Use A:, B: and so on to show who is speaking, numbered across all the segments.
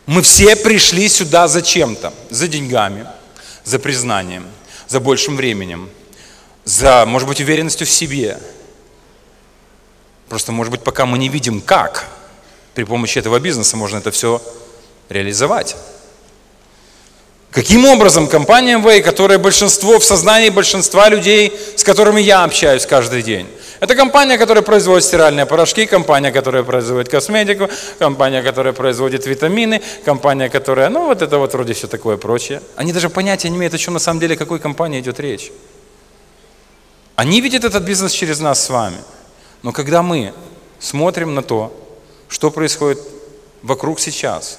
A: Мы все пришли сюда за чем-то. За деньгами, за признанием, за большим временем, за, может быть, уверенностью в себе. Просто, может быть, пока мы не видим, как при помощи этого бизнеса можно это все реализовать. Каким образом компания Amway, которая большинство в сознании большинства людей, с которыми я общаюсь каждый день, это компания, которая производит стиральные порошки, компания, которая производит косметику, компания, которая производит витамины, компания, которая, ну вот это вот вроде все такое прочее. Они даже понятия не имеют, о чем на самом деле, о какой компании идет речь. Они видят этот бизнес через нас с вами. Но когда мы смотрим на то, что происходит вокруг сейчас,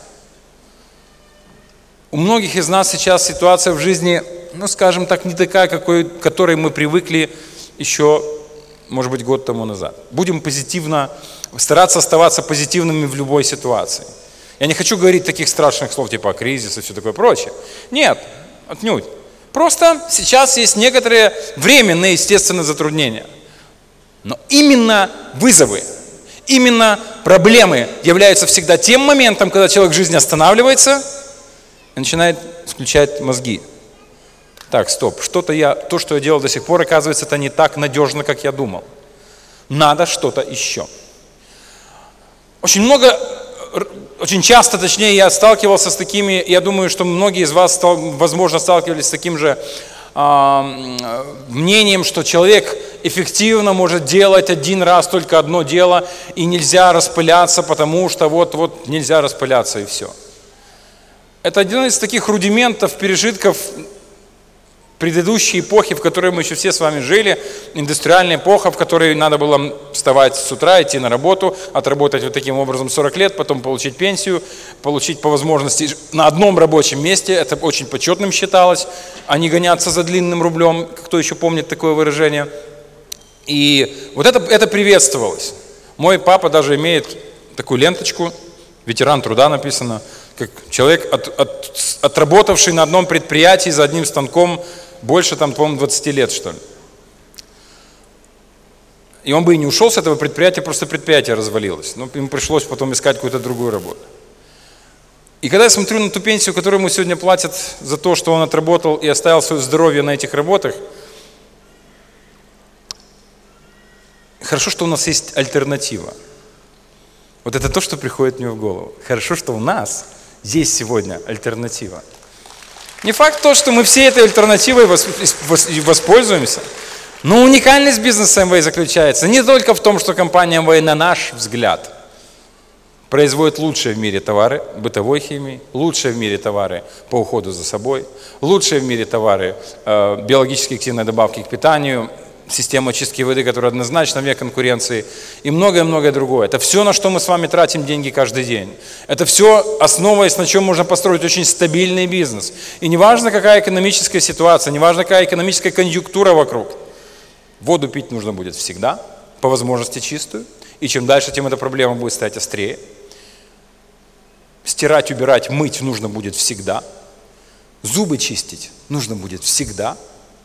A: у многих из нас сейчас ситуация в жизни, ну скажем так, не такая, к которой мы привыкли еще, может быть, год тому назад. Будем стараться оставаться позитивными в любой ситуации. Я не хочу говорить таких страшных слов, типа кризис и все такое прочее. Нет, отнюдь. Просто сейчас есть некоторые временные, естественно, затруднения. Но именно вызовы, именно проблемы являются всегда тем моментом, когда человек в жизни останавливается и начинает включать мозги. Так, стоп, то, что я делал до сих пор, оказывается, это не так надежно, как я думал. Надо что-то еще. Очень часто, точнее, я сталкивался с такими, я думаю, что многие из вас, возможно, сталкивались с таким же мнением, что человек эффективно может делать один раз только одно дело, и нельзя распыляться, потому что вот нельзя распыляться, и все. Это один из таких рудиментов, пережитков предыдущей эпохи, в которой мы еще все с вами жили, индустриальная эпоха, в которой надо было вставать с утра, идти на работу, отработать вот таким образом 40 лет, потом получить пенсию, получить по возможности на одном рабочем месте, это очень почетным считалось, а не гоняться за длинным рублем, кто еще помнит такое выражение. И вот это приветствовалось. Мой папа даже имеет такую ленточку, ветеран труда написано, как человек, отработавший на одном предприятии за одним станком больше, там, по-моему, 20 лет, что ли. И он бы и не ушел с этого предприятия, просто предприятие развалилось. Но ему пришлось потом искать какую-то другую работу. И когда я смотрю на ту пенсию, которую ему сегодня платят за то, что он отработал и оставил свое здоровье на этих работах, хорошо, что у нас есть альтернатива. Вот это то, что приходит мне в голову. Хорошо, что у нас есть сегодня альтернатива. Не факт то, что мы все этой альтернативой воспользуемся, но уникальность бизнеса Amway заключается не только в том, что компания Amway, на наш взгляд, производит лучшие в мире товары бытовой химии, лучшие в мире товары по уходу за собой, лучшие в мире товары биологически активной добавки к питанию, система очистки воды, которая однозначно вне конкуренции, и многое-многое другое. Это все, на что мы с вами тратим деньги каждый день. Это все, основываясь, на чем можно построить очень стабильный бизнес. И неважно, какая экономическая ситуация, неважно, какая экономическая конъюнктура вокруг, воду пить нужно будет всегда, по возможности чистую, и чем дальше, тем эта проблема будет стать острее. Стирать, убирать, мыть нужно будет всегда. Зубы чистить нужно будет всегда.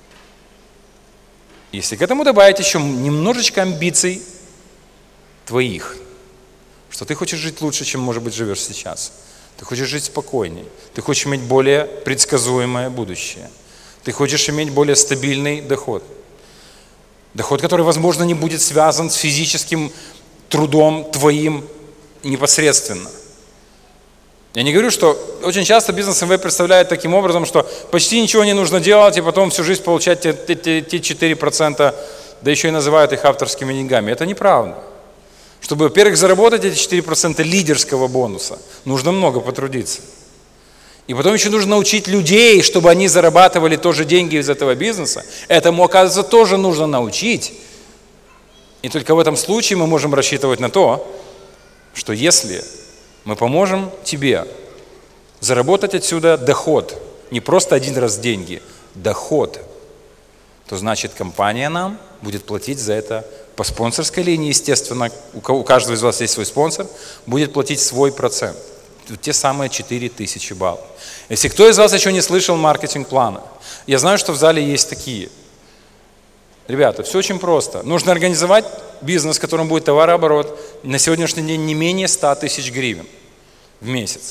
A: Если к этому добавить еще немножечко амбиций твоих, что ты хочешь жить лучше, чем, может быть, живешь сейчас. Ты хочешь жить спокойнее. Ты хочешь иметь более предсказуемое будущее. Ты хочешь иметь более стабильный доход. Доход, который, возможно, не будет связан с физическим трудом твоим непосредственно. Я не говорю, что очень часто бизнес Amway представляет таким образом, что почти ничего не нужно делать, и потом всю жизнь получать те 4%, да еще и называют их авторскими деньгами. Это неправда. Чтобы, во-первых, заработать эти 4% лидерского бонуса, нужно много потрудиться. И потом еще нужно научить людей, чтобы они зарабатывали тоже деньги из этого бизнеса. Этому, оказывается, тоже нужно научить. И только в этом случае мы можем рассчитывать на то, что если мы поможем тебе заработать отсюда доход, не просто один раз деньги, доход, то значит компания нам будет платить за это по спонсорской линии, естественно, у каждого из вас есть свой спонсор, будет платить свой процент, те самые 4000 баллов. Если кто из вас еще не слышал маркетинг-плана, я знаю, что в зале есть такие. Ребята, все очень просто. Нужно организовать бизнес, в котором будет товарооборот на сегодняшний день не менее 100 000 гривен в месяц.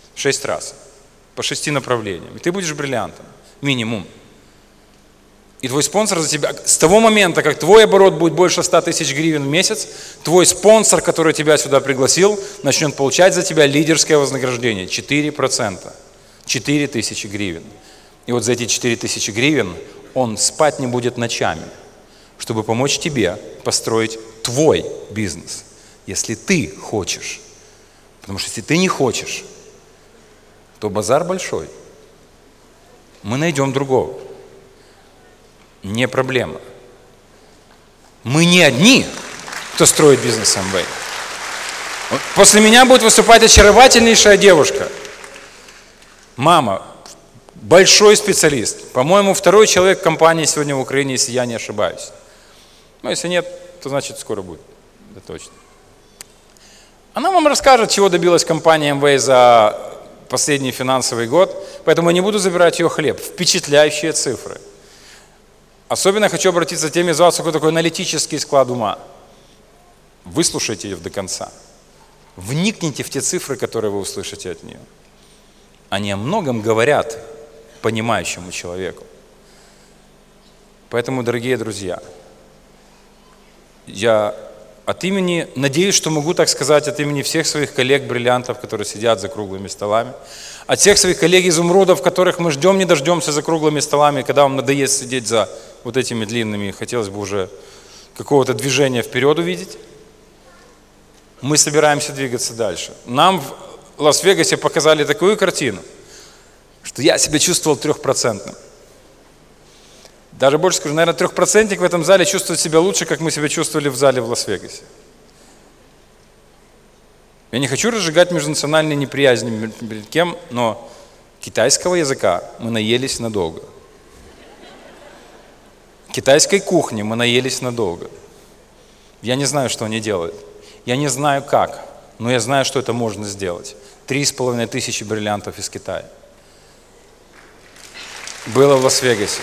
A: 6 раз. По 6 направлениям. И ты будешь бриллиантом. Минимум. И твой спонсор за тебя, с того момента, как твой оборот будет больше 100 тысяч гривен в месяц, твой спонсор, который тебя сюда пригласил, начнет получать за тебя лидерское вознаграждение. 4%. 4 тысячи гривен. И вот за эти 4 тысячи гривен он спать не будет ночами, чтобы помочь тебе построить твой бизнес, если ты хочешь. Потому что если ты не хочешь, то базар большой. Мы найдем другого. Не проблема. Мы не одни, кто строит бизнес Amway. Вот после меня будет выступать очаровательнейшая девушка. Мама, большой специалист. По-моему, второй человек в компании сегодня в Украине, если я не ошибаюсь. Но если нет, то значит скоро будет. Это точно. Она вам расскажет, чего добилась компания Amway за последний финансовый год, поэтому я не буду забирать ее хлеб. Впечатляющие цифры. Особенно хочу обратиться к тем из вас, какой такой аналитический склад ума. Выслушайте ее до конца. Вникните в те цифры, которые вы услышите от нее. Они о многом говорят понимающему человеку. Поэтому, дорогие друзья, я от имени, надеюсь, что могу так сказать, от имени всех своих коллег-бриллиантов, которые сидят за круглыми столами, от всех своих коллег-изумрудов, которых мы ждем, не дождемся за круглыми столами, когда вам надоест сидеть за вот этими длинными, хотелось бы уже какого-то движения вперед увидеть, мы собираемся двигаться дальше. Нам в Лас-Вегасе показали такую картину, что я себя чувствовал 3%. Даже больше скажу, наверное, 3% в этом зале чувствует себя лучше, как мы себя чувствовали в зале в Лас-Вегасе. Я не хочу разжигать межнациональные неприязни перед кем, но китайского языка мы наелись надолго. Китайской кухни мы наелись надолго. Я не знаю, что они делают. Я не знаю как, но я знаю, что это можно сделать. 3500 бриллиантов из Китая. Было в Лас-Вегасе.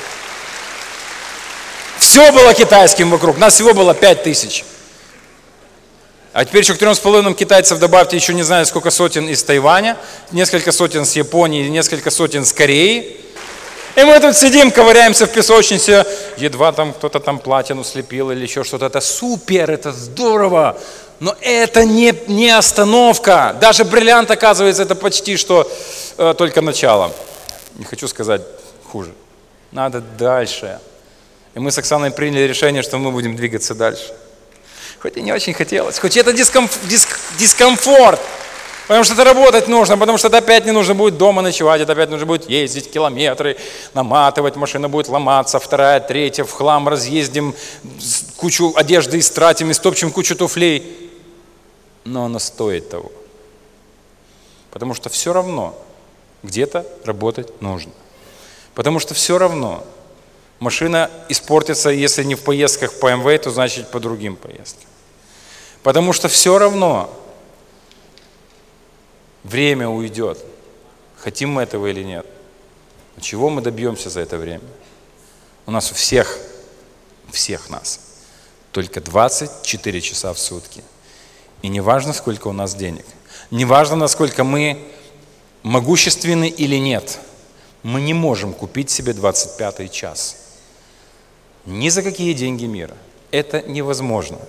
A: Все было китайским вокруг, нас всего было 5000. А теперь еще к 3,5 китайцев добавьте еще не знаю сколько сотен из Тайваня, несколько сотен с Японии, несколько сотен с Кореи. И мы тут сидим, ковыряемся в песочнице, едва там кто-то там платину слепил или еще что-то. Это супер, это здорово, но это не остановка. Даже бриллиант, оказывается, это почти что только начало. Не хочу сказать хуже. Надо дальше. И мы с Оксаной приняли решение, что мы будем двигаться дальше. Хоть и не очень хотелось, хоть это дискомфорт. Потому что это работать нужно, потому что это опять не нужно будет дома ночевать, это опять нужно будет ездить километры, наматывать, машина будет ломаться, вторая, третья, в хлам разъездим, кучу одежды истратим, истопчем кучу туфлей. Но оно стоит того. Потому что все равно где-то работать нужно. Потому что все равно машина испортится, если не в поездках по Amway, то значит по другим поездкам. Потому что все равно время уйдет, хотим мы этого или нет. Но чего мы добьемся за это время? У нас у всех нас, только 24 часа в сутки. И не важно, сколько у нас денег, не важно, насколько мы могущественны или нет, мы не можем купить себе 25-й час. Ни за какие деньги мира. Это невозможно.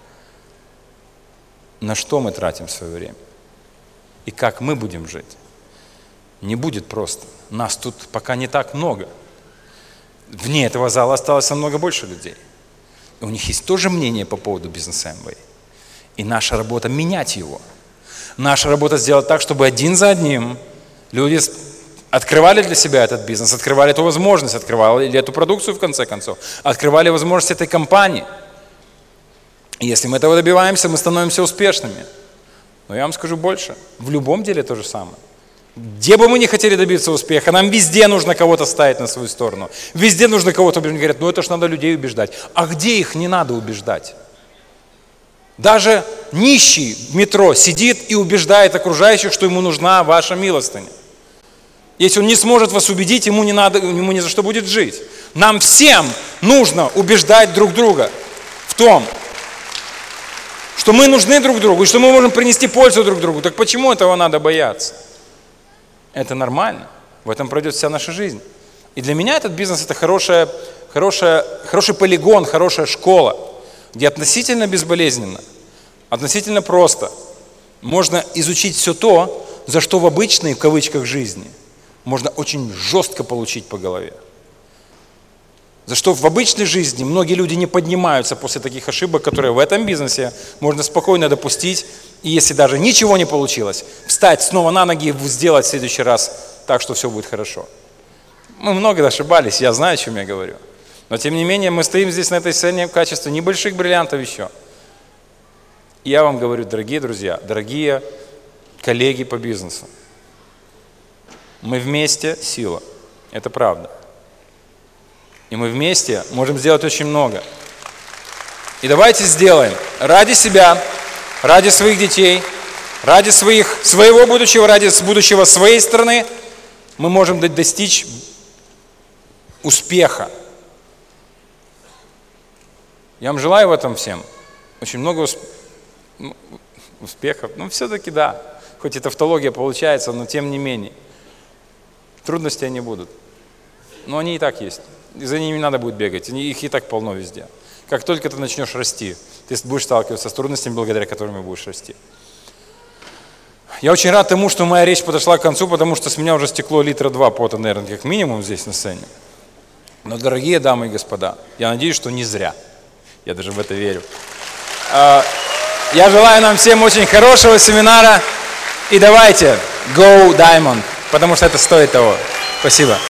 A: На что мы тратим свое время? И как мы будем жить? Не будет просто. Нас тут пока не так много. Вне этого зала осталось намного больше людей. И у них есть тоже мнение по поводу бизнеса Amway. И наша работа менять его. Наша работа сделать так, чтобы один за одним люди открывали для себя этот бизнес, открывали эту возможность, открывали эту продукцию в конце концов, открывали возможность этой компании. И если мы этого добиваемся, мы становимся успешными. Но я вам скажу больше, в любом деле то же самое. Где бы мы ни хотели добиться успеха, нам везде нужно кого-то ставить на свою сторону. Везде нужно кого-то убеждать. Говорят, ну это ж надо людей убеждать. А где их не надо убеждать? Даже нищий в метро сидит и убеждает окружающих, что ему нужна ваша милостыня. Если он не сможет вас убедить, ему не за что будет жить. Нам всем нужно убеждать друг друга в том, что мы нужны друг другу, и что мы можем принести пользу друг другу. Так почему этого надо бояться? Это нормально. В этом пройдет вся наша жизнь. И для меня этот бизнес – это хороший полигон, хорошая школа, где относительно безболезненно, относительно просто можно изучить все то, за что в обычной, в кавычках, жизни можно очень жестко получить по голове. За что в обычной жизни многие люди не поднимаются после таких ошибок, которые в этом бизнесе можно спокойно допустить. И если даже ничего не получилось, встать снова на ноги и сделать в следующий раз так, что все будет хорошо. Мы много ошибались, я знаю, о чем я говорю. Но тем не менее, мы стоим здесь на этой сцене в качестве небольших бриллиантов еще. И я вам говорю, дорогие друзья, дорогие коллеги по бизнесу, мы вместе сила. Это правда. И мы вместе можем сделать очень много. И давайте сделаем ради себя, ради своих детей, ради своего будущего, ради будущего своей страны, мы можем достичь успеха. Я вам желаю в этом всем очень много успехов. Но все-таки да, хоть и тавтология получается, но тем не менее. Трудности они будут. Но они и так есть. И за ними не надо будет бегать. Их и так полно везде. Как только ты начнешь расти, ты будешь сталкиваться с трудностями, благодаря которым будешь расти. Я очень рад тому, что моя речь подошла к концу, потому что с меня уже стекло 2 литра пота, наверное, как минимум здесь на сцене. Но, дорогие дамы и господа, я надеюсь, что не зря. Я даже в это верю. Я желаю нам всем очень хорошего семинара. И давайте, go Diamond, потому что это стоит того. Спасибо.